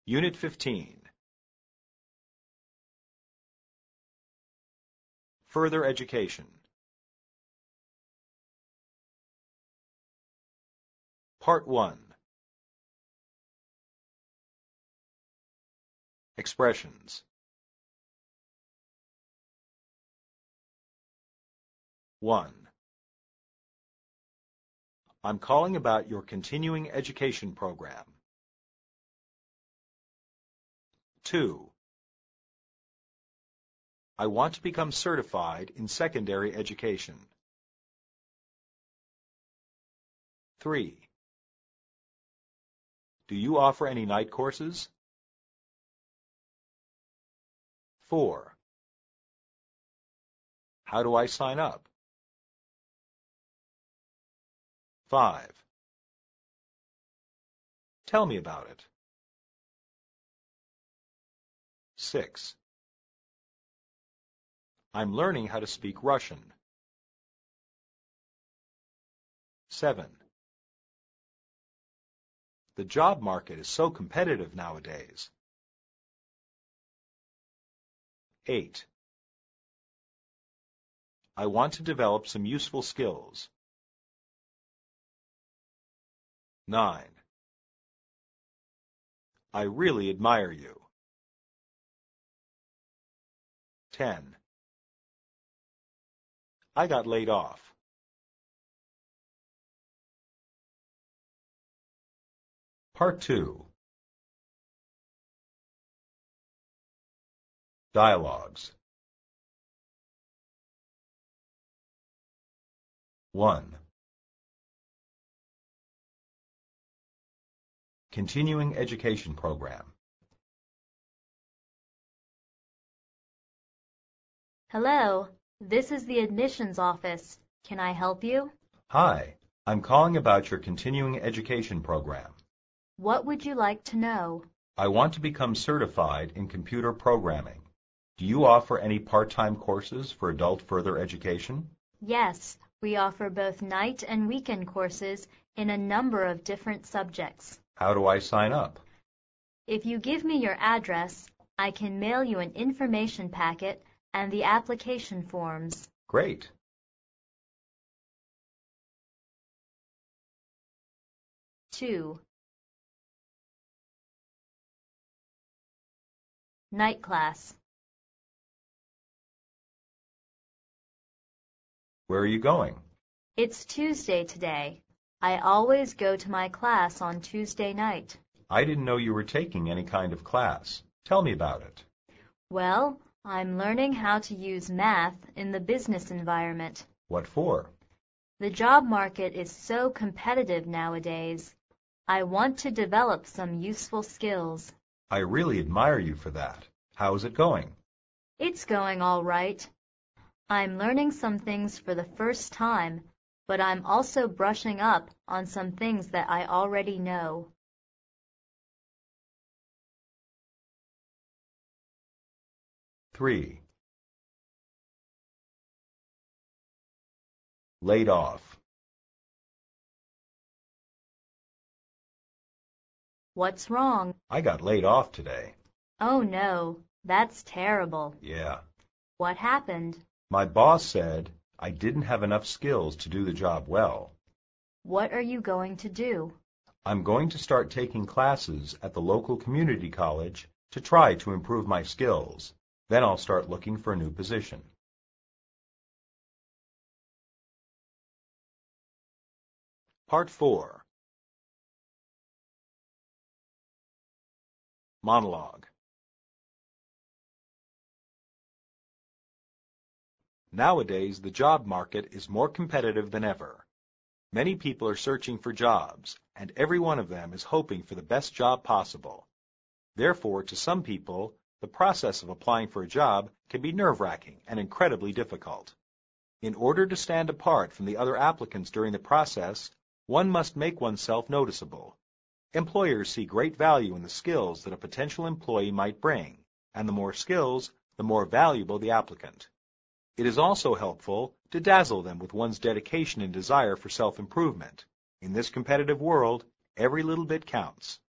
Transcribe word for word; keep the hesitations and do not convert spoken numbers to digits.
Unit fifteen. Further education. Part one. Expressions. one. I'm calling about your continuing education program. two. I want to become certified in secondary education. three. Do you offer any night courses? four. How do I sign up? five. Tell me about it. six. I'm learning how to speak Russian. seven. The job market is so competitive nowadays. eight. I want to develop some useful skills. nine. I really admire you. ten. I got laid off. Part two. Dialogues. one. Continuing Education Program. Hello, this is the admissions office. Can I help you? Hi, I'm calling about your continuing education program. What would you like to know? I want to become certified in computer programming. Do you offer any part-time courses for adult further education? Yes, we offer both night and weekend courses in a number of different subjects. How do I sign up? If you give me your address, I can mail you an information packet and the application forms. Great. two. Night class. Where are you going? It's Tuesday today. I always go to my class on Tuesday night. I didn't know you were taking any kind of class. Tell me about it. Well, I'm learning how to use math in the business environment. What for? The job market is so competitive nowadays. I want to develop some useful skills. I really admire you for that. How is it going? It's going all right. I'm learning some things for the first time, but I'm also brushing up on some things that I already know. three. Laid off. What's wrong? I got laid off today. Oh no, that's terrible. Yeah. What happened? My boss said I didn't have enough skills to do the job well. What are you going to do? I'm going to start taking classes at the local community college to try to improve my skills. Then I'll start looking for a new position. Part four. Monologue. Nowadays, the job market is more competitive than ever. Many people are searching for jobs, and every one of them is hoping for the best job possible. Therefore, to some people, the process of applying for a job can be nerve-wracking and incredibly difficult. In order to stand apart from the other applicants during the process, one must make oneself noticeable. Employers see great value in the skills that a potential employee might bring, and the more skills, the more valuable the applicant. It is also helpful to dazzle them with one's dedication and desire for self-improvement. In this competitive world, every little bit counts.